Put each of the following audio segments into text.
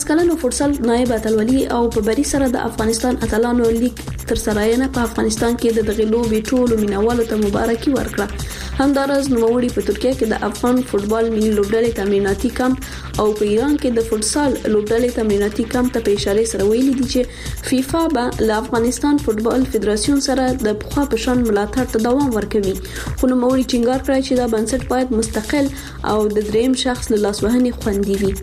کلنو فوټسال نایب اتلولي او په بری سره د افغانستان اتلانو لیگ تر سرایانه په افغانستان کې د دغه لوبې ټولو مینوالو ته مبارکي ورکړه. همدارس نوموړي په ترکیه کې د افغان فوتبال ملي لوبډلې تمریناتي کمپ او په ایران کې د فوټسال لوبډلې تمریناتي کمپ ته په اشاره سره ویلي دي چې فیفا به له افغانستان فوتبال فدراسیون سره د پخوا په شان ملاتړ ته دوام ورکوي. خو نوموړي ټینګار کړی چې دا بنسټ باید مستقل او د دریم شخص له لاسوهنې خوندي وي.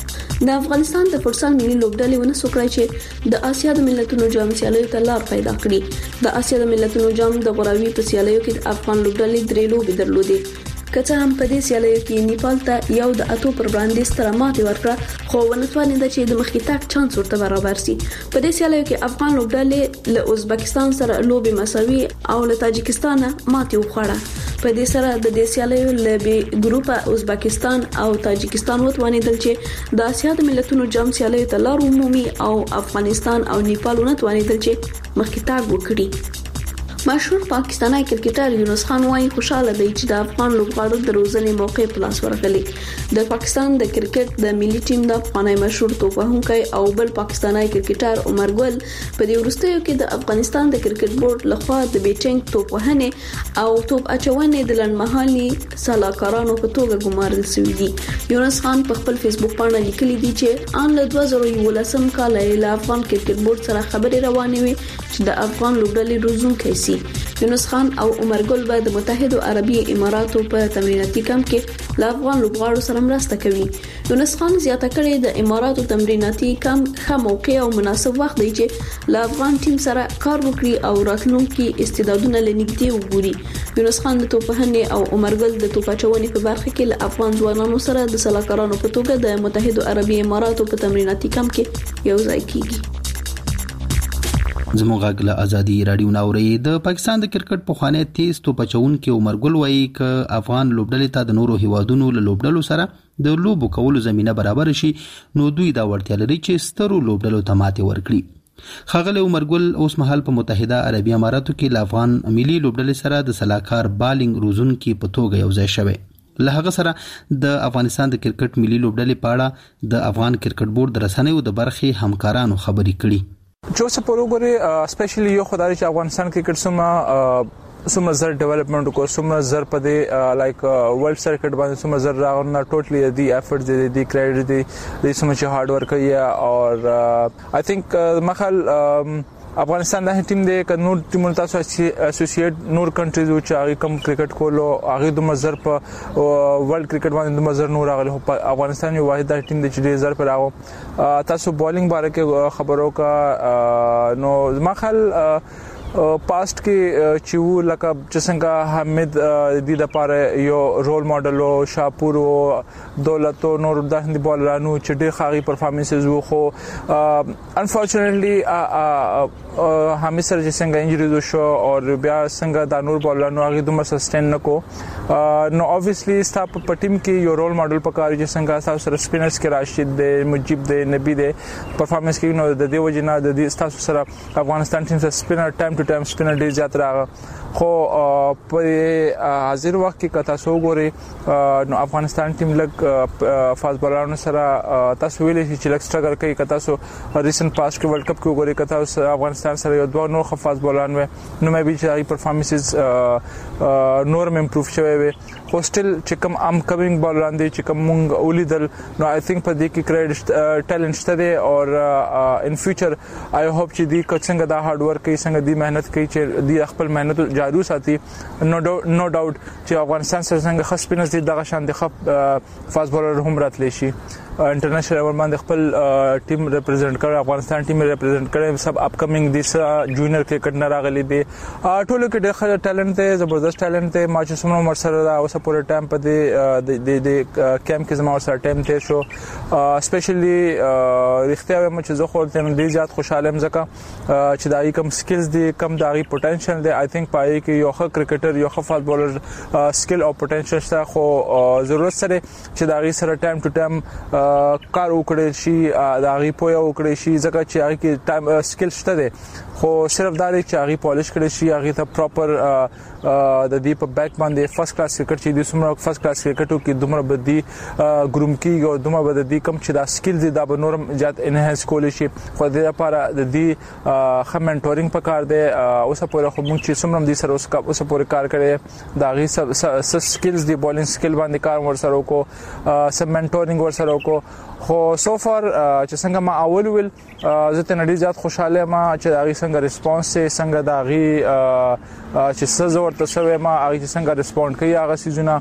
د افغانستان د فوټسال ملي لوبډلې ونه سوکړای چې د آسیا د ملتونو جام سیالیو ته لار پیدا کړي. د آسیا د ملتونو جام د غوراوي په سیالیو کې د افغان لوبډلې 3 لوبې درلودې. کله هم په دې سیالیو کې نیپال ته یو د اتو پر وړاندې ستره ماتې ورکړه، خو ونه توانید چې د مخکې تګ چانس ورته برابر شي. په دې سیالیو کې افغان لوبډلې له ازبکستان سره لوبې مساوي او له تاجکستان ماتې وخوړه. په دې سره د دې سیالیو له بي ګروپ ازبکستان او تاجکستان وتوانیدل چې د آسیا د ملتونو جام سیالیو ته لار ومومي او افغانستان او نیپال وتوانیدل چې مخکې تګ وکړي. مشهور پاکستانی کرکټر یونس خان وايي خوشاله دی چې د افغان لوبغاړو د روزنې موقع په لاس ورغلی. د پاکستان د کرکټ د ملي ټیم د افغاني مشهور توپ وهونکی او بل پاکستانی کرکټر عمر ګل په دې وروستیو کې د افغانستان د کرکټ بورډ لخوا د بیټینګ توپ وهنې او توپ اچونې د لنډمهالي سلاکارانو په توګه ګمارل شوی دی. یونس خان په خپل فیسبوک باندې لیکلي دي چې ان له 2011 کال له افغان کرکټ بورډ سره خبرې روانې وي چې د افغان لوبډلې روزونکي سي. یونس خان او عمر ګل به د متحده عربي اماراتو په تمریناتي کمپ کې له افغان لوبغاړو سره مرسته کوي. یونس خان زیاته کړې د اماراتو تمریناتي کمپ ښه موقع او مناسب وخت دی چې له افغان ټیم سره کار وکړي او راتلونکي استعدادونه لنږدې وګوري. یونس خان د توپ وهنې او عمر ګل د توپ اچونې په برخه کې له افغان ځوانانو سره د سلاکارانو په توګه د متحده عربي اماراتو په تمریناتي کمپ کې یو ځای کیږي. زموږ غږ له ازادي رادیو ناوري. د پاکستان د کرکټ په خوانې تیز توپ چونکي عمر ګل وایي ک افغان لوبډلې ته د نورو هیوادونو له لوبډلو سره د لوبو کولو زمينه برابر شي نو دوی دا وړتیا لري چې سترو لوبډلو ته ماتې ورکړي. خاغله عمر ګل اوس مهال په متحده عربي اماراتو کې له افغان ملي لوبډلې سره د سلاکار بالینګ روزونکي په توګه یو ځای شوی. له هغه سره د افغانستان د کرکټ ملي لوبډلې په اړه د افغان کرکټ بورډ د رسنیو د برخې همکارانو خبرې کړي. جو سپورګوري اسپیشلی یو خدای چې افغانستان کرکټ سم زر ډیولپمنٹ کو سم زر په دې لایک ورلد سرکټ باندې سم زر راغونه ټوټلی دی افورټ دی کریډټ دی سم چې هارد ورک یا اور آی تھنک مخال افغانستان د ټیم د کنور ټیمونو تاسو اسوسییټ نور کنټریز چې هغه کم کرکټ کولو هغه د مزر په ورلد کرکټ باندې د مزر نور راغلی. افغانستان یو واحد ټیم د چې د زر پر راو تاسو بالینګ باره کې خبرو کا نو مخال پاست کې چې و لکه چې څنګه حمید د لپاره یو رول ماډل او شاپور او دولت او نور د هندي بالرانو چې ډېر ښه پرفارمنسز وو خو انفورچونټلی حمید سره چې څنګه انجری شو او بیا څنګه د نور بالرانو هغه دومره سسټین نکو نو obviously ستاپ په ټیم کې یو رول ماډل پکاره چې څنګه تاسو سره سپینرز کې راشد دی مجيب دی نبی دی پرفارمنس کې نو د دې وجنه د دې تاسو سره افغانستان ټیم سره سپینر ټایم ټو ټایم سپینر ډیر زیات راغ خو په حاضر وخت کې تاسو وګورئ نو افغانستان ټیم لګ فاست بالرانو سره تاسو ویلې چې لګ سټرګل کوي تاسو ریسنت پاس کې ورلد کپ کې وګورئ تاسو افغانستان سره یو دوه نور فاست بالران و نو مې به چې پرفارمنسز نور امپروف شوی وي خو سټیل چې کوم ام کمینګ بالران دي چې کوم مونږ ولیدل نو آی تھنک په دې کې کریډټ ټیلنټ شته دي او ان فیوچر آی هوپ چې دې څنګه دا هارد ورک کوي څنګه دې مهنت کوي چې دې خپل مهنت جارو ساتي نو ډاوټ چې افغانستان سره څنګه خاص پینس دي دغه شان د خپ فاست بالر هم راتلی شي انټرنیشنل لیول باندې خپل ټیم ریپرزینټ کړ افغانستان ټیم ریپرزینټ کړ سب اپ کمینګ دي جونیئر کرکټ نه راغلي دي ټولو کې ډېر ټیلنټ دی زبردست ټیلنټ دی ما چې سمره مر سره اوس پورې ټایم په د کیمپ کې زما سره ټایم تیر شو سپیشلی رښتیا وایم چې زه خو ته ډېر زیات خوشاله یم ځکه چې دا کوم سکلز دي کم داغي پوتنشل دی آی تھنک پای کې یو ښه کرکټر یو ښه فاست بولر سکل او پوتنشل شته خو ضرورت سره چې داغي سره ټایم ټو ټایم کار وکړي شي داغي پوهه وکړي شي ځکه چې هغه کې ټایم سکل شته دی خو صرف دا دی چې هغه پالیش کړي شي هغه ته پراپر د دې په بیک باندې فرست کلاس کرکټ چې د سمره فرست کلاس کرکټو کې دومره بدی ګروم کیږي او دومره بدی کم چې دا سکلز دا به نورم زیات انهانس کول شي خو د لپاره د دې خه منټورینګ پکار دی اوسه پورې خو موږ چې سمره د سره اوسه پورې کار کړي دا غي سب سکلز دی بولینګ سکل باندې کار ور سره وکړو سب منټورینګ ور سره وکړو خو سو فار چې څنګه ما اول ویل زه ته نړۍ زیات خوشاله ما چې دا غي څنګه ریسپانس څنګه دا غي چې څه ورته شوی ما هغه څنګه ریسپونډ کوي هغه سيزونه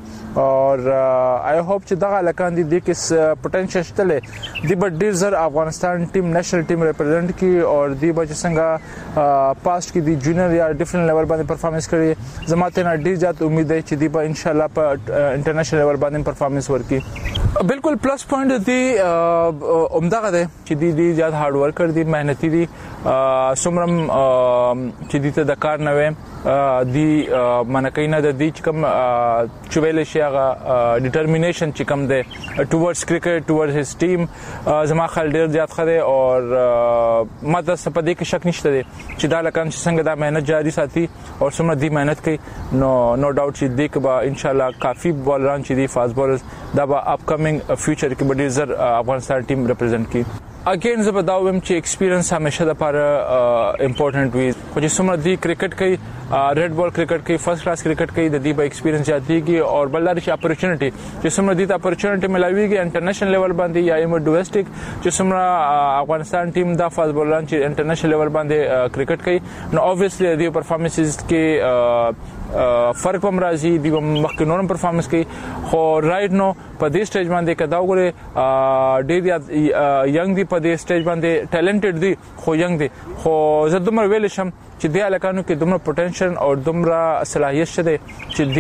او آی هوپ چې دغه لکان دي د کې پوتنشل شته دی بټ ډیر زر افغانستان ټیم نېشنل ټیم ریپرزینټ کی او دی بچ څنګه پاست کې دی جونیئر یا ډیفرنٹ لیول باندې پرفارمنس کوي زماته نه ډیر زیات امید ده چې دی به ان شاء الله په انټرنیشنل لیول باندې پرفارمنس ورکړي بالکل پلس پوینټ دی عمدغه ده چې دی زیات هارد ورکر دي مهنتي دي سمرم چې دي ته د کار نه وي دی منکینه د دې کوم چویل شي هغه ډیټرمینیشن چې کوم ده ټوورډز کرکټ ټوورډز هیز ټیم زما خل ډیر زیات خره او ماته سپدې کې شک نشته دي چې دا لکان چې څنګه دا مهنت جاری ساتي او سمره دی مهنت کوي نو ډاوټ چې دی که به ان شاء الله کافي بولران چې دی فاست بولرز دا به اپ کمینګ فیوچر کې به ډیر زر افغانستان ټیم ریپرزینټ کی اگین زه به دا وایم چې ایکسپیرینس همیشه د لپاره امپورټنت وي خو چې څومره دی کرکټ کوي ریډ بال کرکټ کوي فرست کلاس کرکټ کوي د دې به ایکسپیرینس زیاتېږي او بلداري چې اپورچونټي چې څومره دی ته اپورچونټي ملاويږي انټرنیشنل لیول باندې یا ایم ډومېسټک چې څومره افغانستان ټیم د فاست بولران چې انټرنیشنل لیول باندې کرکټ کوي نو اوبویسلی د پرفارمنسز کې فرق هم راځي دی مخکې نورم پرفارمنس کوي خو رائټ نو په دې سټیج باندې کدا وګوره ډېر ینګ دی په دې سټیج باندې ټیلنټډ دی خو ینګ دی خو زه دومره ویل شم چې د الکانو کې دومره پوتنشل او دومره صلاحیت شته چې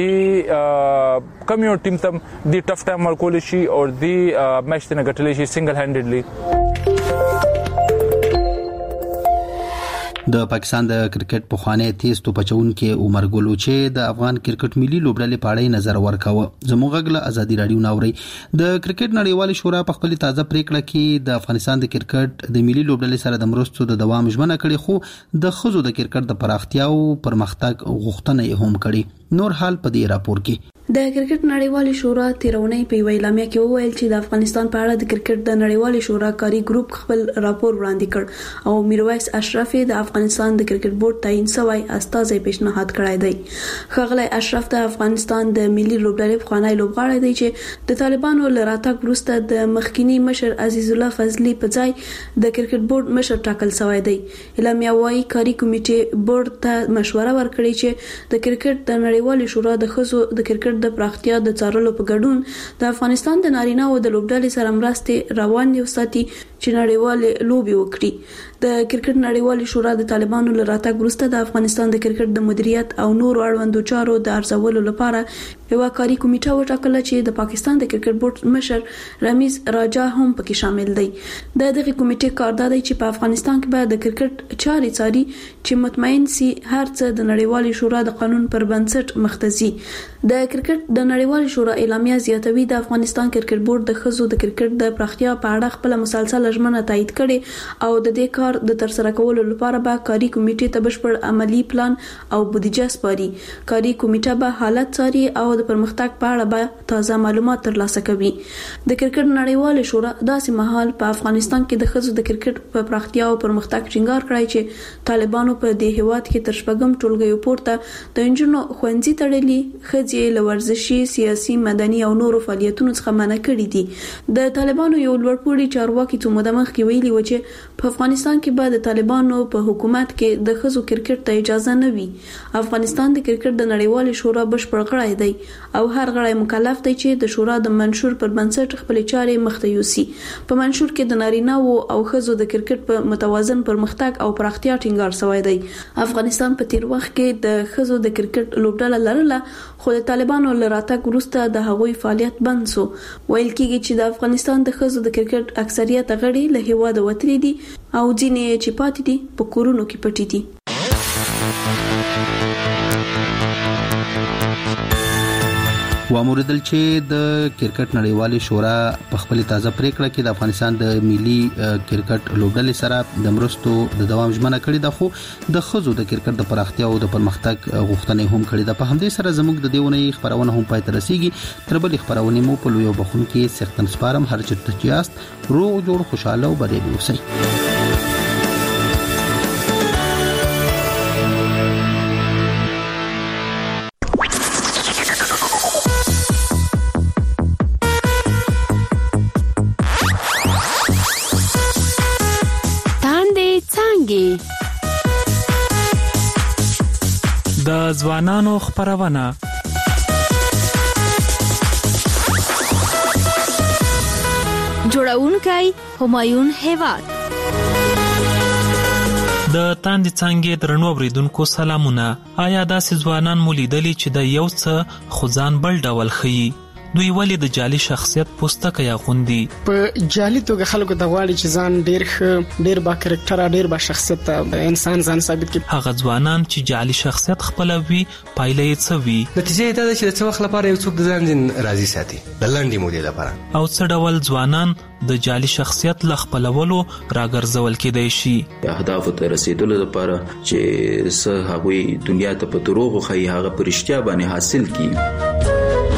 دی کم یو ټیم تم دی ټف ټایم ورکول شي او دی میچ ته غټل شي سنگل هینډډلی د پاکستان د کرکټ په خوانه تیز تو پچون کې عمر ګلو چې د افغان کرکټ ملي لوبډلې پاړې نظر ورکاوه زموږ غل ازادي رادیو ناوري د کرکټ نړیوال شورا په خپل تازه پریکړه کې د افغانستان د کرکټ د ملي لوبډلې سره د مرستو د دوام ژمنه کړې خو د خزو د کرکټ د پراختیا او پرمختګ غوښتنه یې هم کړې نور حال په دې راپور کې د کرکټ نړیوال شورا تیرونی په ویلامه کې وویل چې د افغانستان په اړه د کرکټ د نړیوال شورا کاری ګروپ خپل راپور وړاندې کړ او میرویس اشرف د افغانستان د کرکټ بورډ تعین شوی استازي پیشنهاد کړی دی خغلی اشرف د افغانستان د ملي لوبډلې خوانی لوبغاړی دی چې د طالبانو لراتګ وروسته د مخکینی مشر عزیز الله فضلی په ځای د کرکټ بورډ مشر ټاکل شوی دی اعلامیه وايي کاری کمیټه بورډ ته مشوره ورکړي چې د کرکټ د نړیوال شورا د خزو د کرکټ د پراختیا د څارلو په ګډون د افغانستان د نارینه او د لوبډلې سره مرستې روان دي وساتي چې نړیوال لوبي وکړي د کرکټ نړیوال شورا د طالبانو لراتګ وروسته د افغانستان د کرکټ د مدیریت او نور اړوندو چارو د ارزولو لپاره یو کاری کمیټه وټاکله چې د پاکستان د کرکټ بورډ مشر رمیز راجا هم پکې شامل دی د دغه کمیټې کار دی چې په افغانستان کې به د کرکټ چاري څاري چې مطمئن سي هر څه د نړیوال شورا د قانون پر بنسټ مختزي د کرکټ د نړیوال شورا اعلامیه زیاتوي د افغانستان کرکټ بورډ د خزو د کرکټ د پراختیا په اړه خپل مسلسل ژمنه تایید کړي او د دې کار د ترسره کولو لپاره به کاری کمیټې ته بشپړ عملی پلان او بودیجه سپاري کاری کمیټه به حالت څاري او د پرمختګ په اړه به تازه معلومات ترلاسه کوي د کرکټ نړیوال شورا داسې مهال په افغانستان کې د خزو د کرکټ په پراختیا او پرمختګ ټینګار کړی چې طالبانو په دې هیواد کې تر شپږم ټولګیو پورته د انجنونو خوندزي تړلي خځې لورزشي سیاسي مدني او نورو فعالیتونو څخه منع کړي دي د طالبانو یو لوړپوړي چارواکي څو مده مخکې ویلي و چې په افغانستان کې به د طالبانو په حکومت کې د خزو کرکټ ته اجازه نه وي افغانستان د کرکټ د نړیوال شورا بشپړ غړی دی او هر غړی مکلف دی چې د شورا د منشور پر بنسټ خپل چارې مخته یوسي په منشور کې د نارینه او خزو د کرکټ په متوازن پرمختګ او پراختیا ټینګار شوی دی افغانستان په تیر وخت کې د خزو د کرکټ لوبډله لرله خو د طالبانو لراتګ وروسته د هغوی فعالیت بند شو ویل کېږي چې د افغانستان د خزو د کرکټ اکثریت غړي له هیواده وتلي دي او ځینې چې پاتې دي په کورونو کې پټي دي واموردل چې د کرکټ نړیوالې شورا په خپل تازه پریکړه کې د افغانستان د ملي کرکټ لوبډلې سره د مرستو د دوام ژمنه کړې ده، خو د ښځو د کرکټ د پراختیا او د پرمختګ غوښتنې هم کړې ده. په همدې سره زموږ د دیونې خبرونه هم پای ته رسیږي. تر بلې خبرونه مو په لویو بخون کې سختن سپارم. هر چیرته چې یاست روغ جوړ خوشاله او بریالي اوسئ. د ځوانانو خبرونه جوړونکی همایون هیواد. د تاندې څانګې درنو اوریدونکو سلامونه. آیا داسې ځوانان مو لیدلي چې د یو څه خو ځان بل ډول ښیي؟ دوی ولې د جعلي شخصیت پوستکی اغوندي؟ په جعلي توګه خلکو ته غواړي چې ځان ډیر ښه، ډیر با کرکټر، ډیر با شخصیت انسان ځان ثابت کړي. هغه ځوانان چې جعلي شخصیت خپلوي پایله یې څه وي؟ نتیجه دا ده چې د څه وخت لپاره یو څوک د ځان راضي ساتي د لنډې مودې لپاره، او څه ډول ځوانان د جعلي شخصیت له خپلولو راګرځول کېدای شي؟ اهدافو ته رسیدلو لپاره چې څه هغوی دنیا ته په دروغو ښیي هغه په رښتیا باندې حاصل کړي.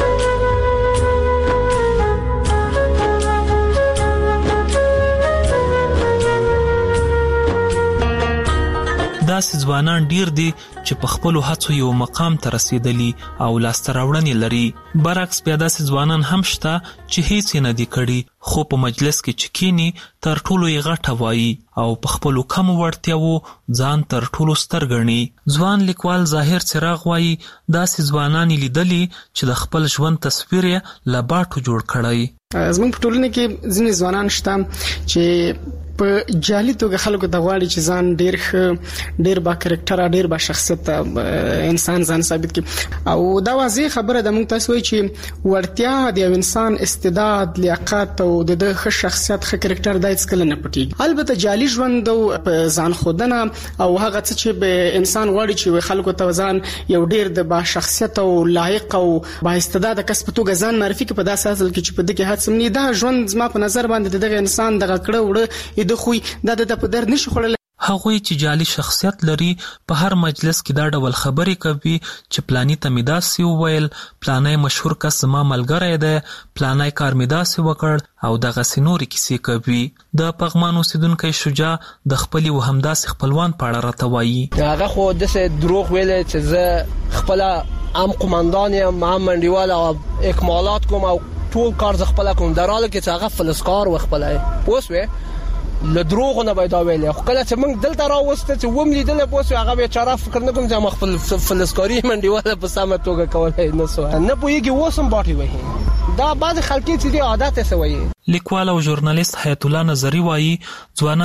داسې ځوانان ډیر دي چې په خپلو هڅو یو مقام ته رسیدلی او لاسته راوړنې لري. برعکس بیا داسې ځوانان هم شته چې هیڅ یې نه دي کړي، خو په مجلس کې چې کینی تر ټولو یې غټه وایي او په خپلو کمو وړتیاوو ځان تر ټولو ستر ګڼي. ځوان لیکوال ظاهر څراغ وایي داسې ځوانان لیدلي چې د خپل ژوند تصویر یې له باټو جوړ کړی. زموږ په ټولنه کې ځینې ځوانان شته چې په جعلي توګه خلکو ته غواړي چې ځان ډیر ښه، ډیر با کرکټر، ډیر با شخصیت انسان ځان ثابت کړي. او دا واضح خبره ده، موږ تاسو وایي چې وړتیا د یو انسان استعداد، لیاقت او د ښه شخصیت، ښه کرکټر د هیڅ کله نه پټيږي. البته جعلي ژوند او ځان خودنه او هغه څه چې به انسان غواړي چې خلکو ته ځان یو ډیر د با شخصیت او لایق او با استعداد کس په توګه ځان معرفي کړي، په داسې اصل کې چې په دغه هڅه دا ژوند زما په نظر باندې دغه انسان دغه کړه وړه د خوې د په در نشي خړل. هغوی چې جعلي شخصیت لري په هر مجلس کې دا ډول خبرې کوي چې پلانی ته مې داسې وویل، پلانی مشهور کس زما ملګری دی، پلانی کار مې داسې وکړ او دغسې نورې کیسې کوي. د پغمان اوسیدونکی شجاع د خپلې و همداسې خپلوان په اړه راته وایي. هغه خو داسې دروغ ویلی چې زه خپله هم قماندان یم، هم منډیوال او اکمالات کوم او ټول کار ز خپل کوم، در حاله کې چې هغه فلسکار و خپل پوسوي له دروغ نه پیدا ویلې. خو کله چې موږ دلته راوسته چې وم لیدل پوسوي هغه بیچاره فکر نه کوم چې ما خپل فلسکاري منډیواله په سمه توګه کولای نه سو نه پوهیږي وسم باټي وایي. دا بعض خلک چې دی عادت یې سوي. لیکوال او ژورنالیست حیات الله نظری وایي ځوانان